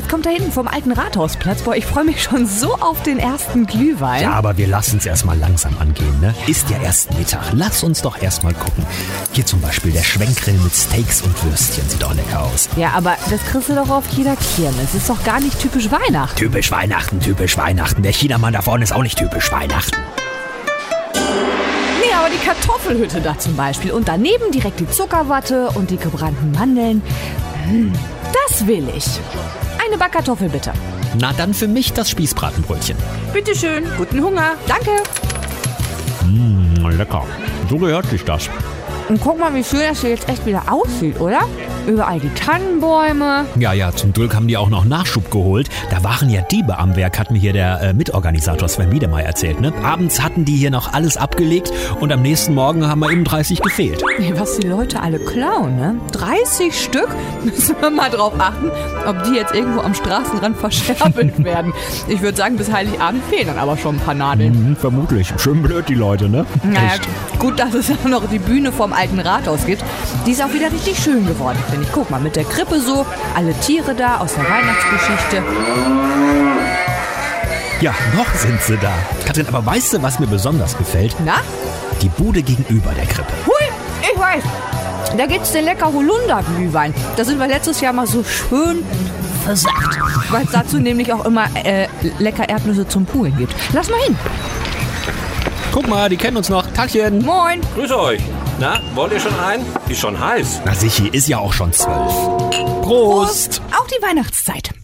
jetzt kommt da hinten vom alten Rathausplatz. Boah, ich freue mich schon so auf den ersten Glühwein. Ja, aber wir lassen es erstmal langsam angehen, ne? Ist ja erst Mittag. Lass uns doch erstmal gucken. Hier zum Beispiel der Schwenkgrill mit Steaks und Würstchen. Sieht auch lecker aus. Ja, aber das kriegst du doch auf jeder Kirmes. Das ist doch gar nicht typisch Weihnachten. Typisch Weihnachten, typisch Weihnachten. Der Chinamann da vorne ist auch nicht typisch Weihnachten. Nee, aber die Kartoffelhütte da zum Beispiel. Und daneben direkt die Zuckerwatte und die gebrannten Mandeln. Das will ich. Eine Backkartoffel bitte. Na dann für mich das Spießbratenbrötchen. Bitteschön, guten Hunger. Danke. Lecker. So gehört sich das. Und guck mal, wie schön das hier jetzt echt wieder aussieht, oder? Überall die Tannenbäume. Ja, zum Glück haben die auch noch Nachschub geholt. Da waren ja Diebe am Werk, hat mir hier der Mitorganisator Sven Wiedemeyer erzählt. Ne? Abends hatten die hier noch alles abgelegt und am nächsten Morgen haben wir eben 30 gefehlt. Was die Leute alle klauen, ne? 30 Stück? Müssen wir mal drauf achten, ob die jetzt irgendwo am Straßenrand verscherbelt werden. Ich würde sagen, bis Heiligabend fehlen dann aber schon ein paar Nadeln. Vermutlich. Schön blöd, die Leute, ne? Naja, gut, dass es auch noch die Bühne vom alten Rathaus gibt. Die ist auch wieder richtig schön geworden, finde ich. Guck mal, mit der Krippe so, alle Tiere da aus der Weihnachtsgeschichte. Ja, noch sind sie da. Katrin, aber weißt du, was mir besonders gefällt? Na? Die Bude gegenüber der Krippe. Hui, ich weiß. Da gibt's den lecker Holunder-Glühwein. Da sind wir letztes Jahr mal so schön versackt. Weil es dazu nämlich auch immer lecker Erdnüsse zum Pulen gibt. Lass mal hin. Guck mal, die kennen uns noch. Tagchen. Moin. Grüß euch. Na, wollt ihr schon ein? Ist schon heiß. Na sicher, ist ja auch schon 12. Prost. Auch die Weihnachtszeit.